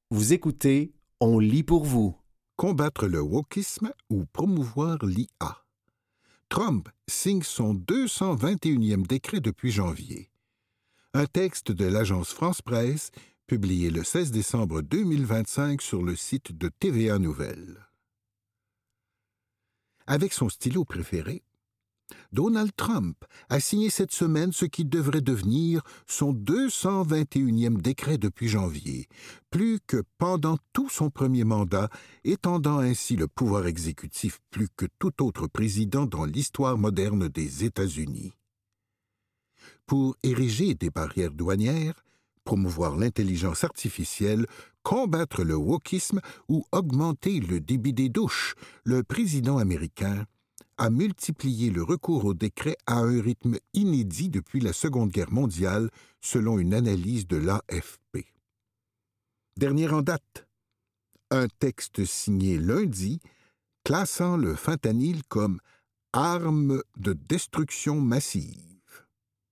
Vous écoutez, on lit pour vous. Combattre le wokisme ou promouvoir l'IA. Trump signe son 221e décret depuis janvier. Un texte de l'agence France-Presse, publié le 16 décembre 2025 sur le site de TVA Nouvelles. Avec son stylo préféré, Donald Trump a signé cette semaine ce qui devrait devenir son 221e décret depuis janvier, plus que pendant tout son premier mandat, étendant ainsi le pouvoir exécutif plus que tout autre président dans l'histoire moderne des États-Unis. Pour ériger des barrières douanières, promouvoir l'intelligence artificielle, combattre le wokisme ou augmenter le débit des douches, le président américain a multiplié le recours au décret à un rythme inédit depuis la Seconde Guerre mondiale, selon une analyse de l'AFP. Dernière en date, un texte signé lundi classant le fentanyl comme arme de destruction massive.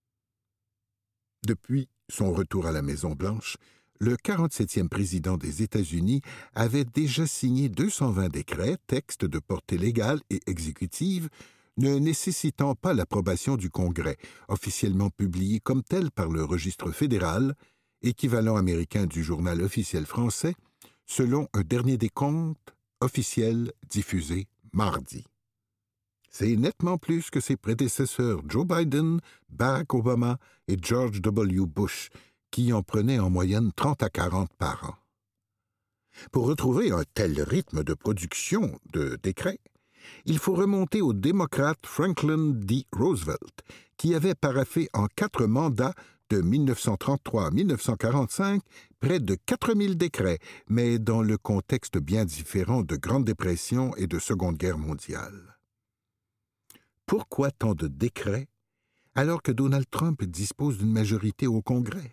Depuis son retour à la Maison-Blanche, le 47e président des États-Unis avait déjà signé 220 décrets, textes de portée légale et exécutive, ne nécessitant pas l'approbation du Congrès, officiellement publiés comme tels par le registre fédéral, équivalent américain du journal officiel français, selon un dernier décompte officiel diffusé mardi. C'est nettement plus que ses prédécesseurs Joe Biden, Barack Obama et George W. Bush, qui en prenaient en moyenne 30 à 40 par an. Pour retrouver un tel rythme de production de décrets, il faut remonter au démocrate Franklin D. Roosevelt, qui avait paraphé en 4 mandats de 1933 à 1945 près de 4000 décrets, mais dans le contexte bien différent de Grande Dépression et de Seconde Guerre mondiale. Pourquoi tant de décrets alors que Donald Trump dispose d'une majorité au Congrès?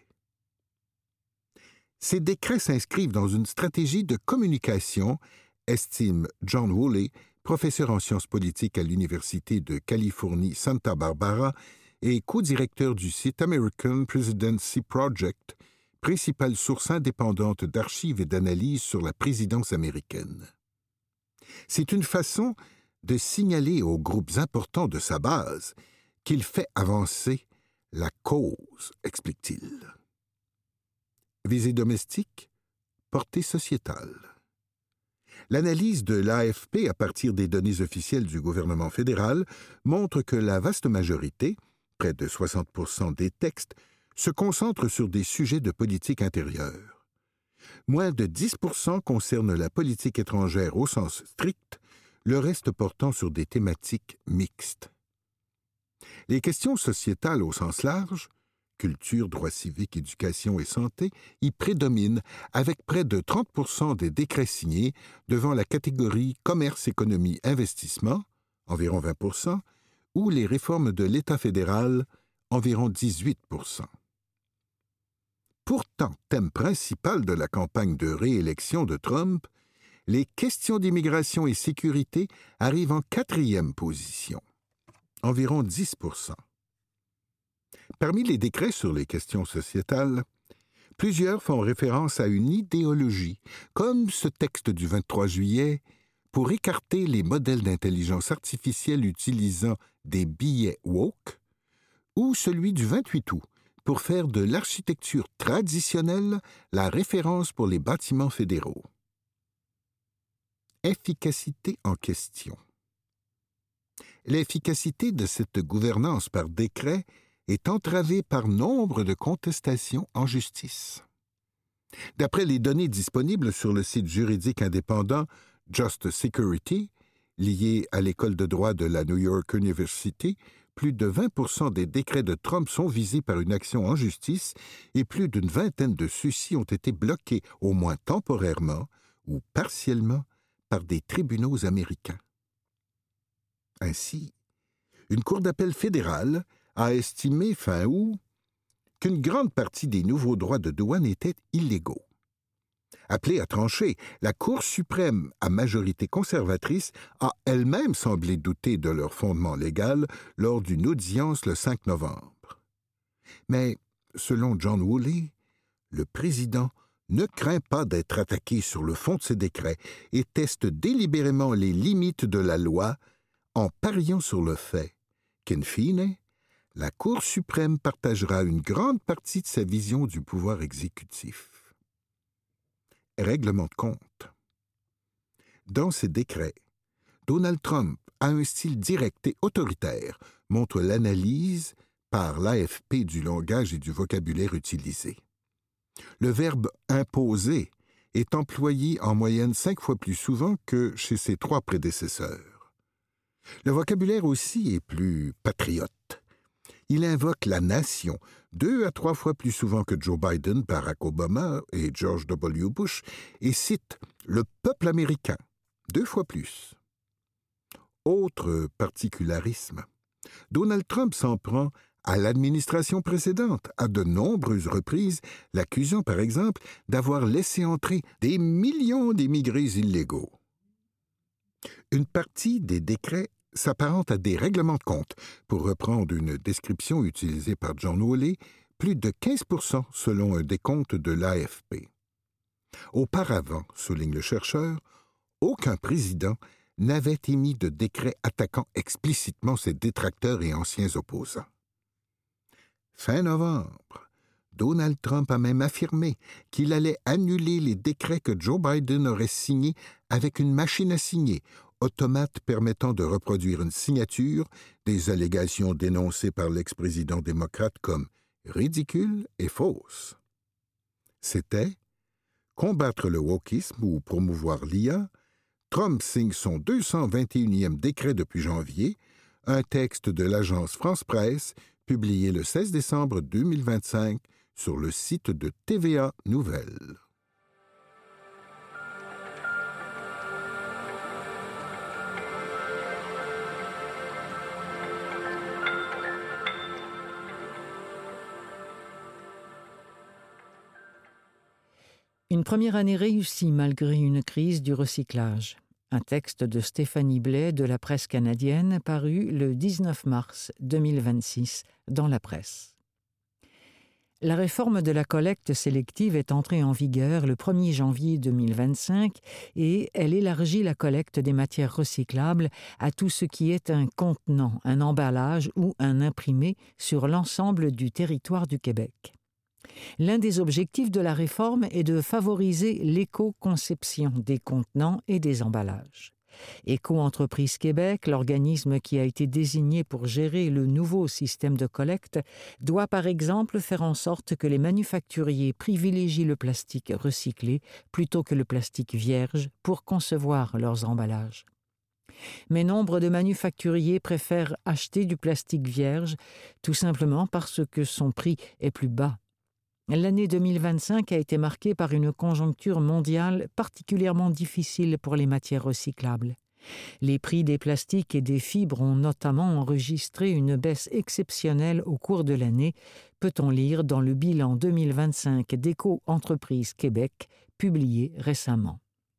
Ces décrets s'inscrivent dans une stratégie de communication, estime John Woolley, professeur en sciences politiques à l'Université de Californie Santa Barbara et co-directeur du site American Presidency Project, principale source indépendante d'archives et d'analyses sur la présidence américaine. C'est une façon de signaler aux groupes importants de sa base qu'il fait avancer la cause, explique-t-il. Visée domestique, portée sociétale. L'analyse de l'AFP à partir des données officielles du gouvernement fédéral montre que la vaste majorité, près de 60% des textes, se concentre sur des sujets de politique intérieure. Moins de 10% concernent la politique étrangère au sens strict, le reste portant sur des thématiques mixtes. Les questions sociétales au sens large, culture, droits civiques, éducation et santé, y prédominent avec près de 30% des décrets signés devant la catégorie commerce, économie, investissement, environ 20%, ou les réformes de l'État fédéral, environ 18%. Pourtant, thème principal de la campagne de réélection de Trump, les questions d'immigration et sécurité arrivent en 4e position, environ 10%. Parmi les décrets sur les questions sociétales, plusieurs font référence à une idéologie, comme ce texte du 23 juillet, pour écarter les modèles d'intelligence artificielle utilisant des billets woke, ou celui du 28 août, pour faire de l'architecture traditionnelle la référence pour les bâtiments fédéraux. Efficacité en question. L'efficacité de cette gouvernance par décret est entravée par nombre de contestations en justice. D'après les données disponibles sur le site juridique indépendant Just Security, lié à l'école de droit de la New York University, plus de 20% des décrets de Trump sont visés par une action en justice et plus d'une vingtaine de ceux-ci ont été bloqués, au moins temporairement ou partiellement, par des tribunaux américains. Ainsi, une cour d'appel fédérale a estimé fin août qu'une grande partie des nouveaux droits de douane étaient illégaux. Appelée à trancher, la Cour suprême à majorité conservatrice a elle-même semblé douter de leur fondement légal lors d'une audience le 5 novembre. Mais, selon John Woolley, le président ne craint pas d'être attaqué sur le fond de ses décrets et teste délibérément les limites de la loi en pariant sur le fait qu'in fine, la Cour suprême partagera une grande partie de sa vision du pouvoir exécutif. Règlement de compte. Dans ses décrets, Donald Trump a un style direct et autoritaire, montre l'analyse par l'AFP du langage et du vocabulaire utilisé. Le verbe « imposer » est employé en moyenne 5 fois plus souvent que chez ses 3 prédécesseurs. Le vocabulaire aussi est plus patriote. Il invoque la nation 2 à 3 fois plus souvent que Joe Biden, Barack Obama et George W. Bush et cite le peuple américain 2 fois plus. Autre particularisme, Donald Trump s'en prend à l'administration précédente, à de nombreuses reprises, l'accusant par exemple d'avoir laissé entrer des millions d'immigrés illégaux. Une partie des décrets s'apparente à des règlements de compte. Pour reprendre une description utilisée par John Woolley, plus de 15% selon un décompte de l'AFP. Auparavant, souligne le chercheur, aucun président n'avait émis de décret attaquant explicitement ses détracteurs et anciens opposants. Fin novembre, Donald Trump a même affirmé qu'il allait annuler les décrets que Joe Biden aurait signés avec une machine à signer, automate permettant de reproduire une signature des allégations dénoncées par l'ex-président démocrate comme ridicules et fausses. C'était combattre le wokisme ou promouvoir l'IA. Trump signe son 221e décret depuis janvier, un texte de l'agence France-Presse publié le 16 décembre 2025 sur le site de TVA Nouvelles. Une première année réussie malgré une crise du recyclage. Un texte de Stéphanie Blais de la presse canadienne paru le 19 mars 2026 dans la presse. La réforme de la collecte sélective est entrée en vigueur le 1er janvier 2025 et elle élargit la collecte des matières recyclables à tout ce qui est un contenant, un emballage ou un imprimé sur l'ensemble du territoire du Québec. L'un des objectifs de la réforme est de favoriser l'éco-conception des contenants et des emballages. Éco-entreprise Québec, l'organisme qui a été désigné pour gérer le nouveau système de collecte, doit par exemple faire en sorte que les manufacturiers privilégient le plastique recyclé plutôt que le plastique vierge pour concevoir leurs emballages. Mais nombre de manufacturiers préfèrent acheter du plastique vierge, tout simplement parce que son prix est plus bas. L'année 2025 a été marquée par une conjoncture mondiale particulièrement difficile pour les matières recyclables. Les prix des plastiques et des fibres ont notamment enregistré une baisse exceptionnelle au cours de l'année, peut-on lire dans le bilan 2025 d'Éco-entreprise Québec, publié récemment.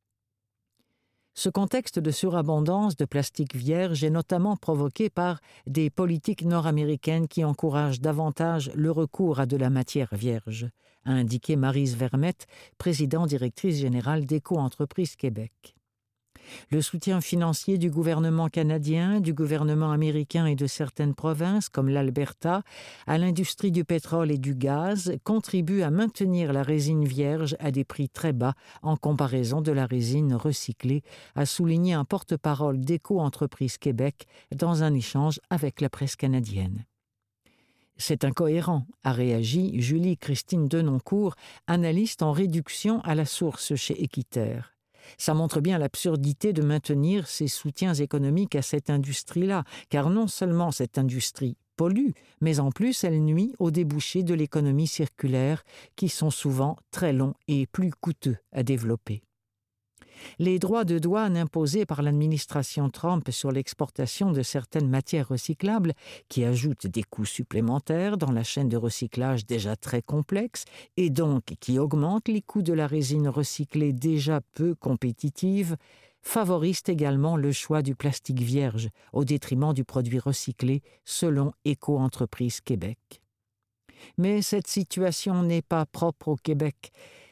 Ce contexte de surabondance de plastique vierge est notamment provoqué par des politiques nord-américaines qui encouragent davantage le recours à de la matière vierge, a indiqué Maryse Vermette, présidente-directrice générale d'Éco-entreprise Québec. Le soutien financier du gouvernement canadien, du gouvernement américain et de certaines provinces, comme l'Alberta, à l'industrie du pétrole et du gaz, contribue à maintenir la résine vierge à des prix très bas en comparaison de la résine recyclée, a souligné un porte-parole d'Éco-entreprise Québec dans un échange avec la presse canadienne. C'est incohérent, a réagi Julie-Christine Denoncourt, analyste en réduction à la source chez Équiterre. Ça montre bien l'absurdité de maintenir ces soutiens économiques à cette industrie-là, car non seulement cette industrie pollue, mais en plus elle nuit aux débouchés de l'économie circulaire, qui sont souvent très longs et plus coûteux à développer. Les droits de douane imposés par l'administration Trump sur l'exportation de certaines matières recyclables, qui ajoutent des coûts supplémentaires dans la chaîne de recyclage déjà très complexe et donc qui augmentent les coûts de la résine recyclée déjà peu compétitive, favorisent également le choix du plastique vierge au détriment du produit recyclé, selon Éco-entreprise Québec. Mais cette situation n'est pas propre au Québec.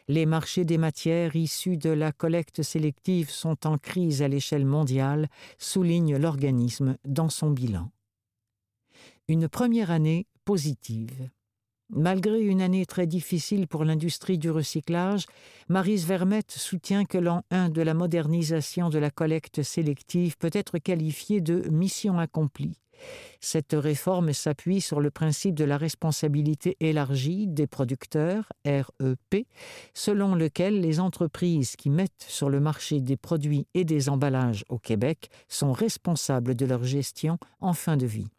Les marchés des matières issues de la collecte sélective sont en crise à l'échelle mondiale, souligne l'organisme dans son bilan. Une première année positive. Malgré une année très difficile pour l'industrie du recyclage, Maryse Vermette soutient que l'an 1 de la modernisation de la collecte sélective peut être qualifié de mission accomplie. Cette réforme s'appuie sur le principe de la responsabilité élargie des producteurs, REP, selon lequel les entreprises qui mettent sur le marché des produits et des emballages au Québec sont responsables de leur gestion en fin de vie.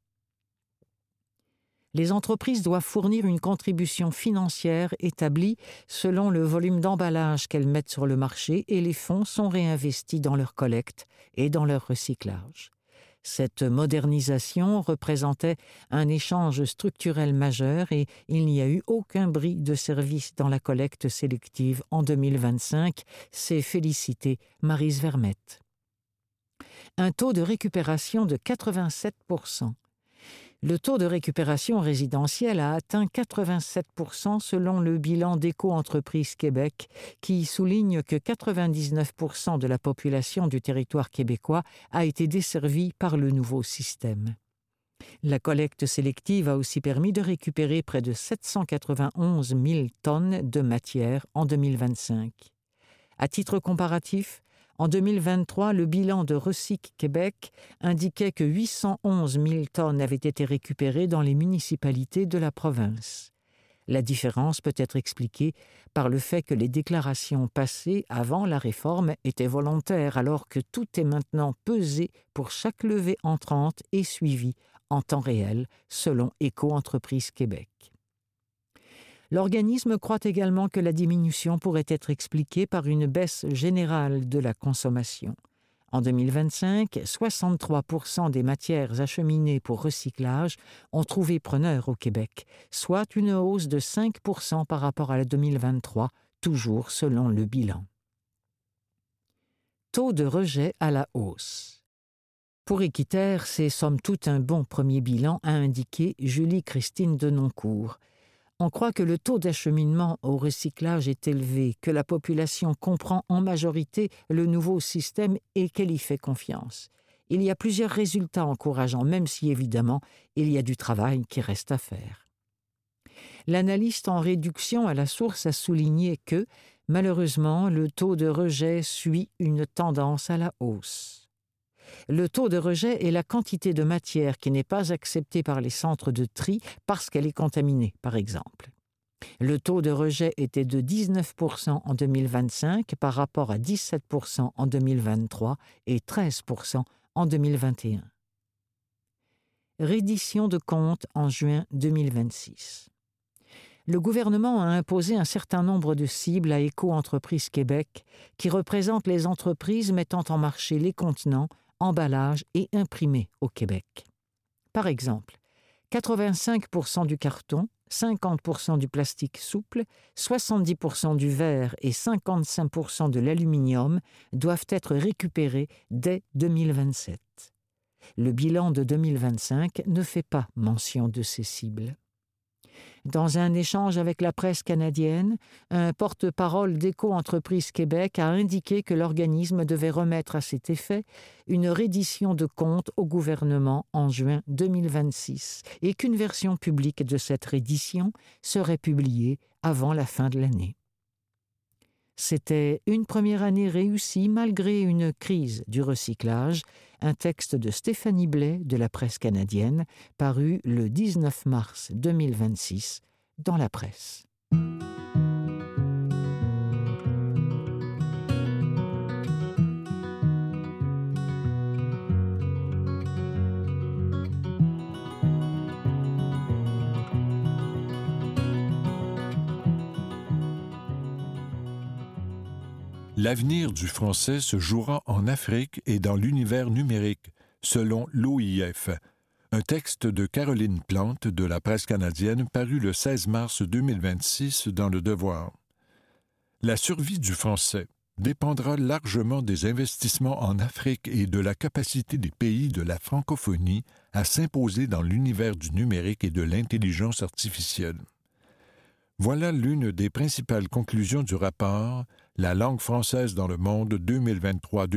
Les entreprises doivent fournir une contribution financière établie selon le volume d'emballage qu'elles mettent sur le marché et les fonds sont réinvestis dans leur collecte et dans leur recyclage. Cette modernisation représentait un échange structurel majeur et il n'y a eu aucun bris de service dans la collecte sélective en 2025, s'est félicitée Maryse Vermette. Un taux de récupération de 87%. Le taux de récupération résidentielle a atteint 87% selon le bilan d'Éco-Entreprises Québec, qui souligne que 99% de la population du territoire québécois a été desservie par le nouveau système. La collecte sélective a aussi permis de récupérer près de 791 000 tonnes de matière en 2025. À titre comparatif, en 2023, le bilan de Recyc Québec indiquait que 811 000 tonnes avaient été récupérées dans les municipalités de la province. La différence peut être expliquée par le fait que les déclarations passées avant la réforme étaient volontaires, alors que tout est maintenant pesé pour chaque levée entrante et suivi en temps réel, selon Éco-Entreprises Québec. L'organisme croit également que la diminution pourrait être expliquée par une baisse générale de la consommation. En 2025, 63% des matières acheminées pour recyclage ont trouvé preneur au Québec, soit une hausse de 5% par rapport à la 2023, toujours selon le bilan. Taux de rejet à la hausse. Pour Équiterre, c'est somme toute un bon premier bilan, a indiqué Julie-Christine Denoncourt. On croit que le taux d'acheminement au recyclage est élevé, que la population comprend en majorité le nouveau système et qu'elle y fait confiance. Il y a plusieurs résultats encourageants, même si évidemment il y a du travail qui reste à faire. L'analyste en réduction à la source a souligné que, malheureusement, le taux de rejet suit une tendance à la hausse. Le taux de rejet est la quantité de matière qui n'est pas acceptée par les centres de tri parce qu'elle est contaminée, par exemple. Le taux de rejet était de 19% en 2025 par rapport à 17% en 2023 et 13% en 2021. Reddition de comptes en juin 2026. Le gouvernement a imposé un certain nombre de cibles à Éco-Entreprises Québec qui représentent les entreprises mettant en marché les contenants, emballages et imprimés au Québec. Par exemple, 85% du carton, 50% du plastique souple, 70% du verre et 55% de l'aluminium doivent être récupérés dès 2027. Le bilan de 2025 ne fait pas mention de ces cibles. Dans un échange avec la presse canadienne, un porte-parole d'Éco-Entreprises Québec a indiqué que l'organisme devait remettre à cet effet une reddition de comptes au gouvernement en juin 2026 et qu'une version publique de cette reddition serait publiée avant la fin de l'année. C'était une première année réussie malgré une crise du recyclage, un texte de Stéphanie Blais de la presse canadienne, paru le 19 mars 2026 dans la presse. L'avenir du français se jouera en Afrique et dans l'univers numérique, selon l'OIF. Un texte de Caroline Plante de la presse canadienne paru le 16 mars 2026 dans Le Devoir. La survie du français dépendra largement des investissements en Afrique et de la capacité des pays de la francophonie à s'imposer dans l'univers du numérique et de l'intelligence artificielle. Voilà l'une des principales conclusions du rapport « La langue française dans le monde 2023-2026 »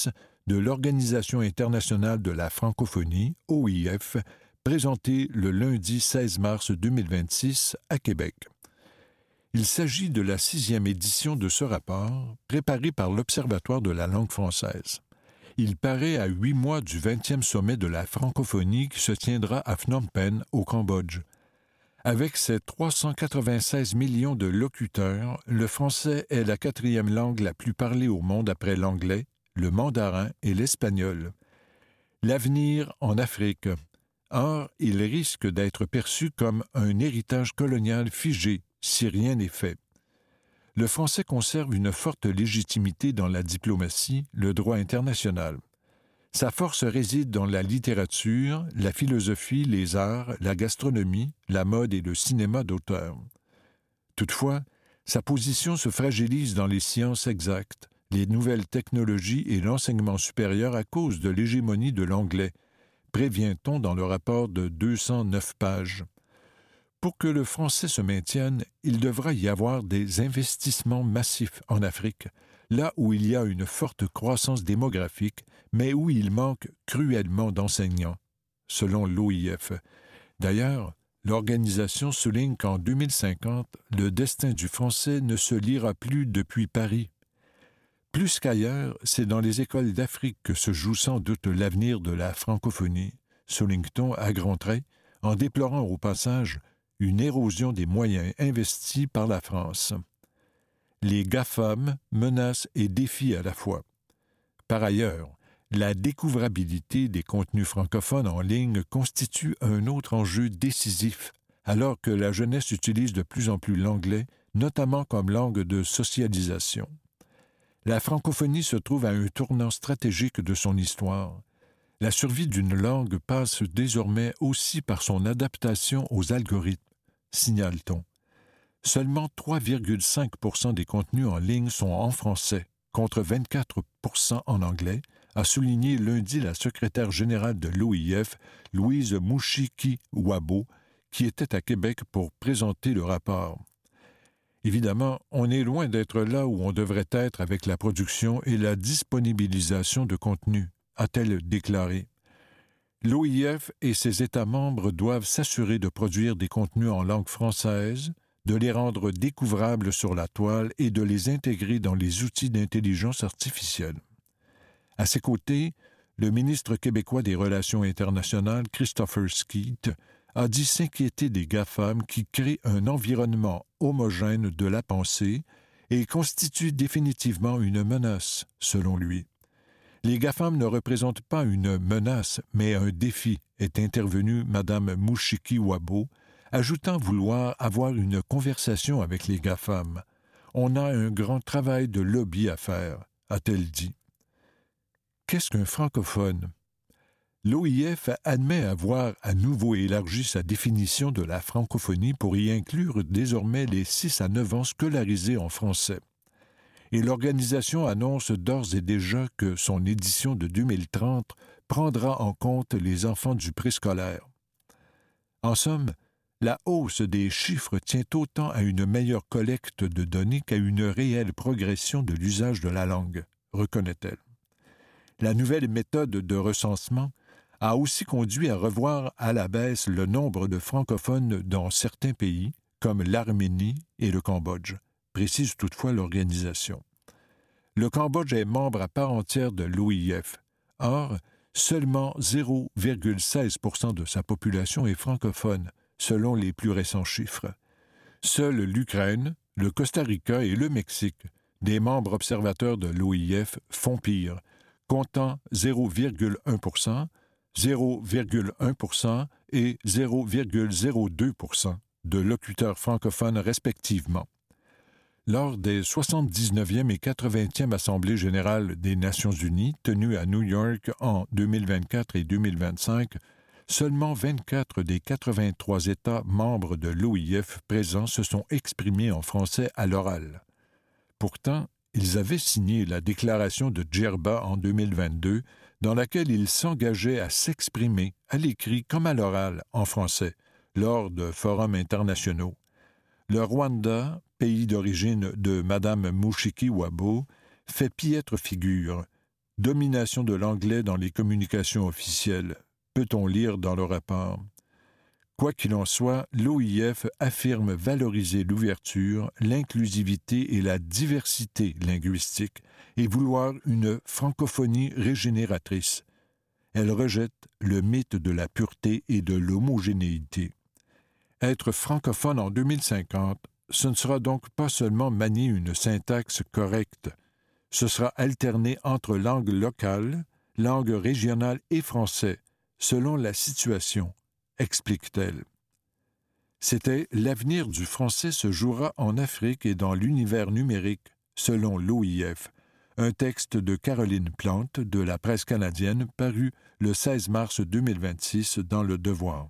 de l'Organisation internationale de la francophonie, OIF, présenté le lundi 16 mars 2026 à Québec. Il s'agit de la 6e édition de ce rapport, préparé par l'Observatoire de la langue française. Il paraît à 8 mois du 20e sommet de la francophonie qui se tiendra à Phnom Penh, au Cambodge. Avec ses 396 millions de locuteurs, le français est la 4e langue la plus parlée au monde après l'anglais, le mandarin et l'espagnol. L'avenir en Afrique. Or, il risque d'être perçu comme un héritage colonial figé si rien n'est fait. Le français conserve une forte légitimité dans la diplomatie, le droit international. Sa force réside dans la littérature, la philosophie, les arts, la gastronomie, la mode et le cinéma d'auteur. Toutefois, sa position se fragilise dans les sciences exactes, les nouvelles technologies et l'enseignement supérieur à cause de l'hégémonie de l'anglais, prévient-on dans le rapport de 209 pages. Pour que le français se maintienne, il devra y avoir des investissements massifs en Afrique, là où il y a une forte croissance démographique, mais où il manque cruellement d'enseignants, selon l'OIF. D'ailleurs, l'organisation souligne qu'en 2050, le destin du français ne se lira plus depuis Paris. Plus qu'ailleurs, c'est dans les écoles d'Afrique que se joue sans doute l'avenir de la francophonie, souligne-t-on à grands traits, en déplorant au passage une érosion des moyens investis par la France. Les GAFAM menacent et défient à la fois. Par ailleurs, la découvrabilité des contenus francophones en ligne constitue un autre enjeu décisif, alors que la jeunesse utilise de plus en plus l'anglais, notamment comme langue de socialisation. La francophonie se trouve à un tournant stratégique de son histoire. La survie d'une langue passe désormais aussi par son adaptation aux algorithmes, signale-t-on. Seulement 3,5% des contenus en ligne sont en français, contre 24% en anglais, a souligné lundi la secrétaire générale de l'OIF, Louise Mushiki-Wabo, qui était à Québec pour présenter le rapport. Évidemment, on est loin d'être là où on devrait être avec la production et la disponibilisation de contenu, a-t-elle déclaré. L'OIF et ses États membres doivent s'assurer de produire des contenus en langue française, de les rendre découvrables sur la toile et de les intégrer dans les outils d'intelligence artificielle. À ses côtés, le ministre québécois des Relations internationales, Christopher Skeet, a dit s'inquiéter des GAFAM qui créent un environnement homogène de la pensée et constituent définitivement une menace, selon lui. Les GAFAM ne représentent pas une menace, mais un défi, est intervenue Mme Mushiki-Wabo, ajoutant vouloir avoir une conversation avec les GAFAM. On a un grand travail de lobby à faire, a-t-elle dit. Qu'est-ce qu'un francophone? L'OIF admet avoir à nouveau élargi sa définition de la francophonie pour y inclure désormais les 6 à 9 ans scolarisés en français. Et l'organisation annonce d'ores et déjà que son édition de 2030 prendra en compte les enfants du préscolaire. En somme, la hausse des chiffres tient autant à une meilleure collecte de données qu'à une réelle progression de l'usage de la langue, reconnaît-elle. La nouvelle méthode de recensement a aussi conduit à revoir à la baisse le nombre de francophones dans certains pays, comme l'Arménie et le Cambodge, précise toutefois l'organisation. Le Cambodge est membre à part entière de l'OIF. Or, seulement 0,16% de sa population est francophone, selon les plus récents chiffres. Seuls l'Ukraine, le Costa Rica et le Mexique, des membres observateurs de l'OIF, font pire, comptant 0,1%, 0,1% et 0,02% de locuteurs francophones respectivement. Lors des 79e et 80e Assemblées générales des Nations unies tenues à New York en 2024 et 2025, seulement 24 des 83 États membres de l'OIF présents se sont exprimés en français à l'oral. Pourtant, ils avaient signé la déclaration de Djerba en 2022, dans laquelle ils s'engageaient à s'exprimer à l'écrit comme à l'oral en français, lors de forums internationaux. Le Rwanda, pays d'origine de Mme Mushikiwabo, fait piètre figure. Domination de l'anglais dans les communications officielles, peut-on lire dans le rapport. Quoi qu'il en soit, l'OIF affirme valoriser l'ouverture, l'inclusivité et la diversité linguistique et vouloir une francophonie régénératrice. Elle rejette le mythe de la pureté et de l'homogénéité. Être francophone en 2050, ce ne sera donc pas seulement manier une syntaxe correcte. Ce sera alterner entre langue locale, langue régionale et français, selon la situation, explique-t-elle. C'était « L'avenir du français se jouera en Afrique et dans l'univers numérique », selon l'OIF, un texte de Caroline Plante de la presse canadienne paru le 16 mars 2026 dans Le Devoir.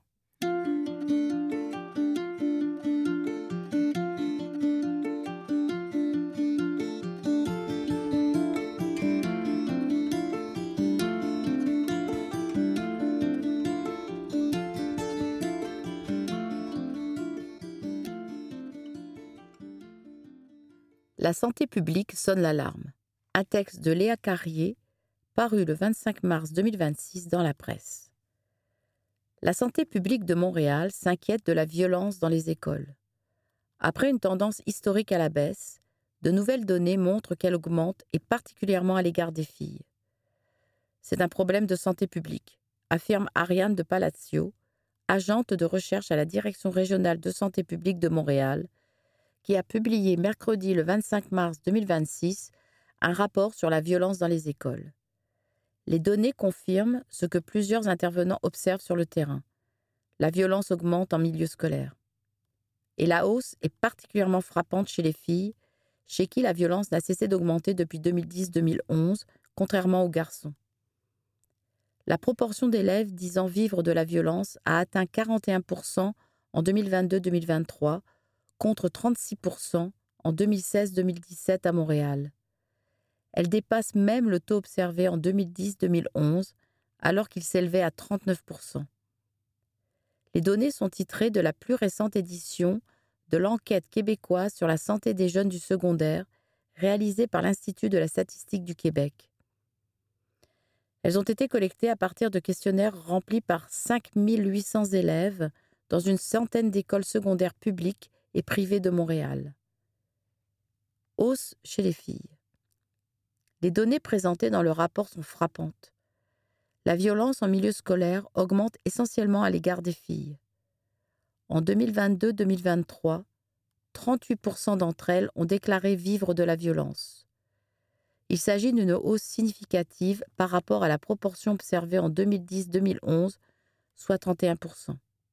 La santé publique sonne l'alarme. Un texte de Léa Carrier, paru le 25 mars 2026 dans la presse. La santé publique de Montréal s'inquiète de la violence dans les écoles. Après une tendance historique à la baisse, de nouvelles données montrent qu'elle augmente et particulièrement à l'égard des filles. C'est un problème de santé publique, affirme Ariane de Palacio, agente de recherche à la Direction régionale de santé publique de Montréal, qui a publié mercredi le 25 mars 2026 un rapport sur la violence dans les écoles. Les données confirment ce que plusieurs intervenants observent sur le terrain. La violence augmente en milieu scolaire. Et la hausse est particulièrement frappante chez les filles, chez qui la violence n'a cessé d'augmenter depuis 2010-2011, contrairement aux garçons. La proportion d'élèves disant vivre de la violence a atteint 41% en 2022-2023, contre 36% en 2016-2017 à Montréal. Elle dépasse même le taux observé en 2010-2011, alors qu'il s'élevait à 39%. Les données sont titrées de la plus récente édition de l'enquête québécoise sur la santé des jeunes du secondaire, réalisée par l'Institut de la statistique du Québec. Elles ont été collectées à partir de questionnaires remplis par 5800 élèves dans une centaine d'écoles secondaires publiques et privées de Montréal. Hausse chez les filles. Les données présentées dans le rapport sont frappantes. La violence en milieu scolaire augmente essentiellement à l'égard des filles. En 2022-2023, 38% d'entre elles ont déclaré vivre de la violence. Il s'agit d'une hausse significative par rapport à la proportion observée en 2010-2011, soit 31%.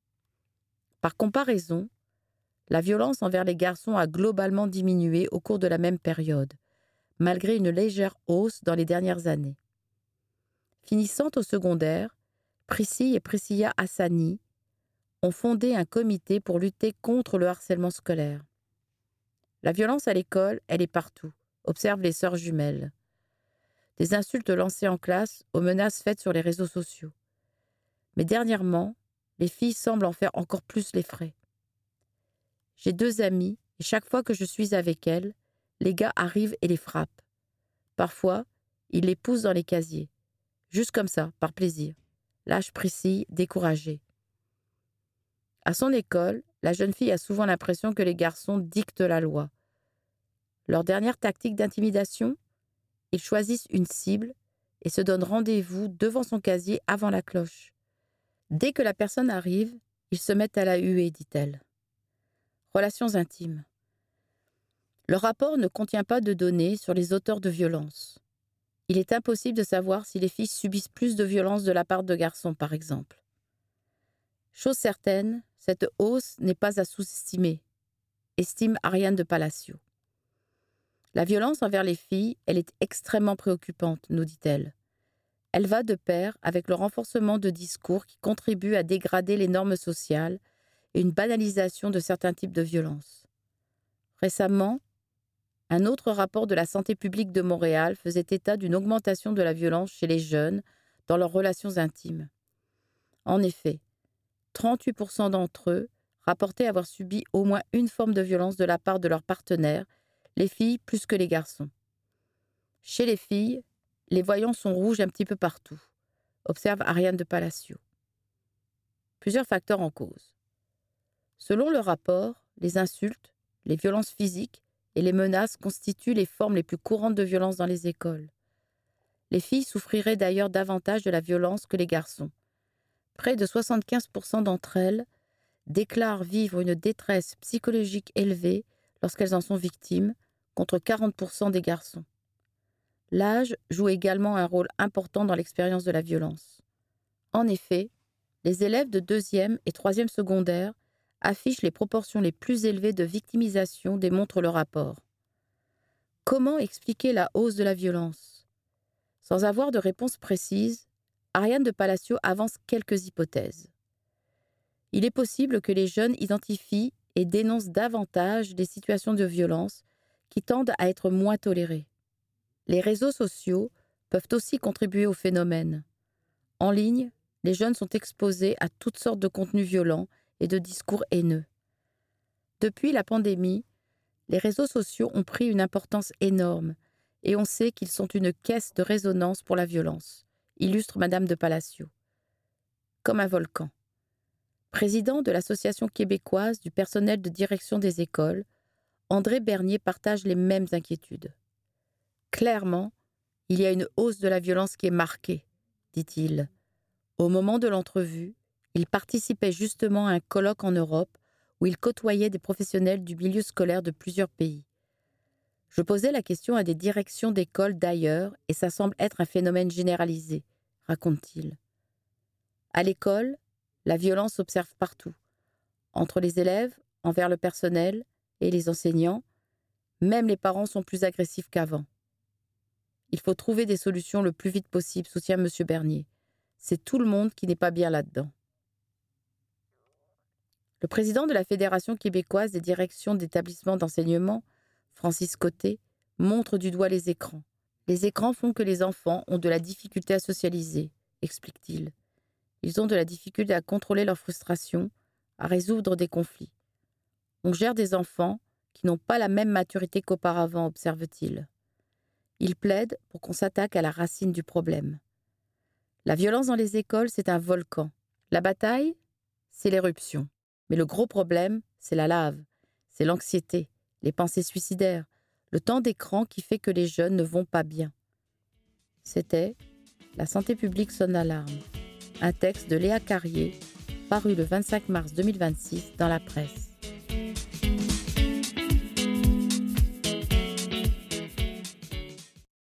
Par comparaison, la violence envers les garçons a globalement diminué au cours de la même période, malgré une légère hausse dans les dernières années. Finissant au secondaire, Priscille et Priscilla Hassani ont fondé un comité pour lutter contre le harcèlement scolaire. La violence à l'école, elle est partout, observent les sœurs jumelles. Des insultes lancées en classe aux menaces faites sur les réseaux sociaux. Mais dernièrement, les filles semblent en faire encore plus les frais. J'ai 2 amies et chaque fois que je suis avec elles, les gars arrivent et les frappent. Parfois, ils les poussent dans les casiers. Juste comme ça, par plaisir. Lâche Priscille, découragée. À son école, la jeune fille a souvent l'impression que les garçons dictent la loi. Leur dernière tactique d'intimidation, ils choisissent une cible et se donnent rendez-vous devant son casier avant la cloche. Dès que la personne arrive, ils se mettent à la huer, dit-elle. Relations intimes. Le rapport ne contient pas de données sur les auteurs de violences. Il est impossible de savoir si les filles subissent plus de violences de la part de garçons, par exemple. Chose certaine, cette hausse n'est pas à sous-estimer, estime Ariane de Palacio. La violence envers les filles, elle est extrêmement préoccupante, nous dit-elle. Elle va de pair avec le renforcement de discours qui contribuent à dégrader les normes sociales et une banalisation de certains types de violences. Récemment, un autre rapport de la santé publique de Montréal faisait état d'une augmentation de la violence chez les jeunes dans leurs relations intimes. En effet, 38% d'entre eux rapportaient avoir subi au moins une forme de violence de la part de leurs partenaires, les filles plus que les garçons. Chez les filles, les voyants sont rouges un petit peu partout, observe Ariane de Palacio. Plusieurs facteurs en cause. Selon le rapport, les insultes, les violences physiques et les menaces constituent les formes les plus courantes de violence dans les écoles. Les filles souffriraient d'ailleurs davantage de la violence que les garçons. Près de 75% d'entre elles déclarent vivre une détresse psychologique élevée lorsqu'elles en sont victimes, contre 40% des garçons. L'âge joue également un rôle important dans l'expérience de la violence. En effet, les élèves de 2e et 3e secondaire affichent les proportions les plus élevées de victimisation, démontre le rapport. Comment expliquer la hausse de la violence ? Sans avoir de réponse précise, Ariane de Palacio avance quelques hypothèses. Il est possible que les jeunes identifient et dénoncent davantage des situations de violence qui tendent à être moins tolérées. Les réseaux sociaux peuvent aussi contribuer au phénomène. En ligne, les jeunes sont exposés à toutes sortes de contenus violents et de discours haineux. Depuis la pandémie, les réseaux sociaux ont pris une importance énorme et on sait qu'ils sont une caisse de résonance pour la violence, illustre Madame de Palacio. Comme un volcan. Président de l'Association québécoise du personnel de direction des écoles, André Bernier partage les mêmes inquiétudes. Clairement, il y a une hausse de la violence qui est marquée, dit-il. Au moment de l'entrevue, il participait justement à un colloque en Europe où il côtoyait des professionnels du milieu scolaire de plusieurs pays. Je posais la question à des directions d'écoles d'ailleurs et ça semble être un phénomène généralisé, raconte-t-il. À l'école, la violence s'observe partout, entre les élèves, envers le personnel et les enseignants, même les parents sont plus agressifs qu'avant. Il faut trouver des solutions le plus vite possible, soutient M. Bernier. C'est tout le monde qui n'est pas bien là-dedans. Le président de la Fédération québécoise des directions d'établissements d'enseignement, Francis Côté, montre du doigt les écrans. Les écrans font que les enfants ont de la difficulté à socialiser, explique-t-il. Ils ont de la difficulté à contrôler leur frustration, à résoudre des conflits. On gère des enfants qui n'ont pas la même maturité qu'auparavant, observe-t-il. Il plaide pour qu'on s'attaque à la racine du problème. La violence dans les écoles, c'est un volcan. La bataille, c'est l'éruption. Mais le gros problème, c'est la lave, c'est l'anxiété, les pensées suicidaires, le temps d'écran qui fait que les jeunes ne vont pas bien. C'était « La santé publique sonne l'alarme », un texte de Léa Carrier, paru le 25 mars 2026 dans la presse.